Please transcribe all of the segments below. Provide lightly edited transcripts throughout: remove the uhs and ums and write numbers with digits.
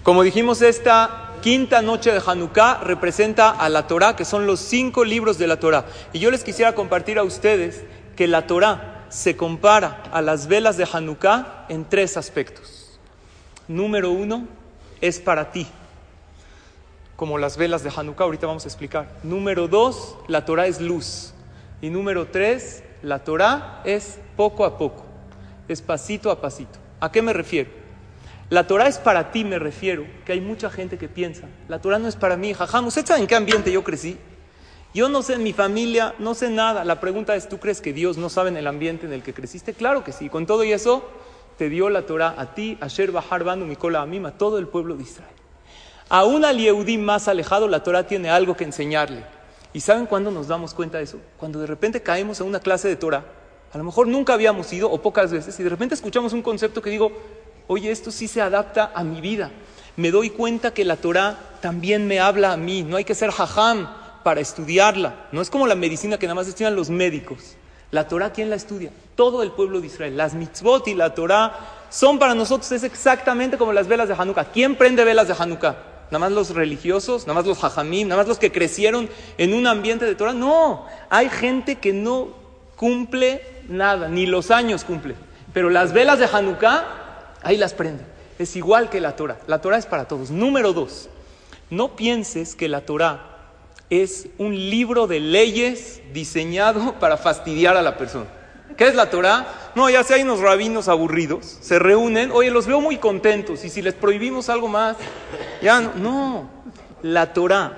Como dijimos, esta quinta noche de Hanukkah representa a la Torah, que son los 5 libros de la Torah. Y yo les quisiera compartir a ustedes que la Torah se compara a las velas de Hanukkah en 3 aspectos. Número 1, es para ti, como las velas de Hanukkah, ahorita vamos a explicar. Número 2, la Torah es luz. Y número 3, la Torah es poco a poco, es pasito a pasito. ¿A qué me refiero? La Torah es para ti, me refiero, que hay mucha gente que piensa, la Torah no es para mí, jajam. ¿Usted sabe en qué ambiente yo crecí? Yo no sé, en mi familia, no sé nada. La pregunta es, ¿tú crees que Dios no sabe en el ambiente en el que creciste? Claro que sí. Con todo y eso, te dio la Torah a ti, Asher Bahar Banu Mikol Amim, a todo el pueblo de Israel. Aún al Yehudí más alejado, la Torah tiene algo que enseñarle. ¿Y saben cuándo nos damos cuenta de eso? Cuando de repente caemos a una clase de Torah, a lo mejor nunca habíamos ido, o pocas veces, y de repente escuchamos un concepto que digo, oye, esto sí se adapta a mi vida. Me doy cuenta que la Torah también me habla a mí. No hay que ser jajam para estudiarla. No es como la medicina que nada más estudian los médicos. La Torah, ¿quién la estudia? Todo el pueblo de Israel. Las mitzvot y la Torah son para nosotros, es exactamente como las velas de Hanukkah. ¿Quién prende velas de Hanukkah? ¿Nada más los religiosos? ¿Nada más los jajamim? ¿Nada más los que crecieron en un ambiente de Torah? No, hay gente que no cumple nada, ni los años cumple. Pero las velas de Hanukkah, ahí las prende. Es igual que la Torah. La Torah es para todos. Número 2, no pienses que la Torah es un libro de leyes diseñado para fastidiar a la persona. ¿Qué es la Torah? No, ya sé, hay unos rabinos aburridos, se reúnen, oye, los veo muy contentos, y si les prohibimos algo más, ya no. No, la Torah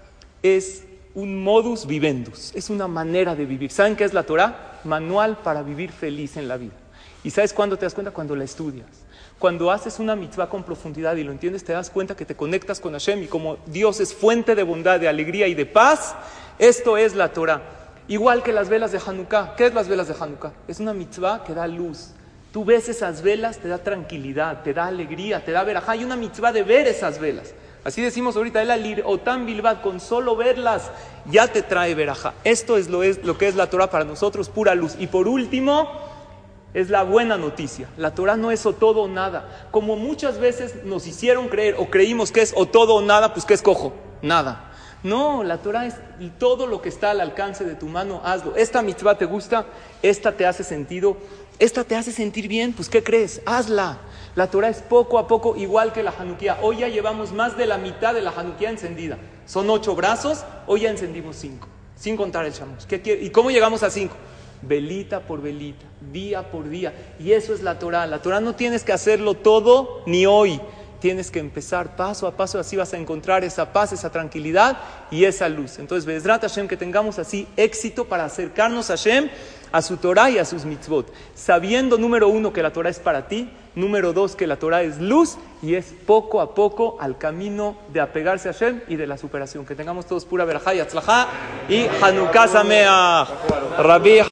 es un modus vivendus, es una manera de vivir. ¿Saben qué es la Torah? Manual para vivir feliz en la vida. ¿Y sabes cuándo te das cuenta? Cuando la estudias. Cuando haces una mitzvah con profundidad y lo entiendes, te das cuenta que te conectas con Hashem, y como Dios es fuente de bondad, de alegría y de paz, esto es la Torah. Igual que las velas de Hanukkah. ¿Qué es las velas de Hanukkah? Es una mitzvah que da luz. Tú ves esas velas, te da tranquilidad, te da alegría, te da verajá. Hay una mitzvah de ver esas velas. Así decimos ahorita, el alir otam bilbad, con solo verlas ya te trae verajá. Esto es lo que es la Torah para nosotros, pura luz. Y por último, es la buena noticia. La Torah no es o todo o nada. Como muchas veces nos hicieron creer o creímos que es o todo o nada, pues ¿qué escojo? Nada. No, la Torah es todo lo que está al alcance de tu mano, hazlo. Esta mitzvah te gusta, esta te hace sentido, esta te hace sentir bien, pues ¿qué crees? Hazla. La Torah es poco a poco, igual que la Hanukkah. Hoy ya llevamos más de la mitad de la Hanukkah encendida. Son 8 brazos, hoy ya encendimos 5, sin contar el Shamus. ¿Y cómo llegamos a 5? Velita por velita, día por día. Y eso es la Torah. La Torah no tienes que hacerlo todo ni hoy. Tienes que empezar paso a paso, así vas a encontrar esa paz, esa tranquilidad y esa luz. Entonces, Be'ezrat Hashem, que tengamos así éxito para acercarnos a Hashem, a su Torah y a sus mitzvot. Sabiendo, número 1, que la Torah es para ti. Número 2, que la Torah es luz y es poco a poco al camino de apegarse a Hashem y de la superación. Que tengamos todos pura verajá y atzlajá y Hanukkah Sameach. Rabbi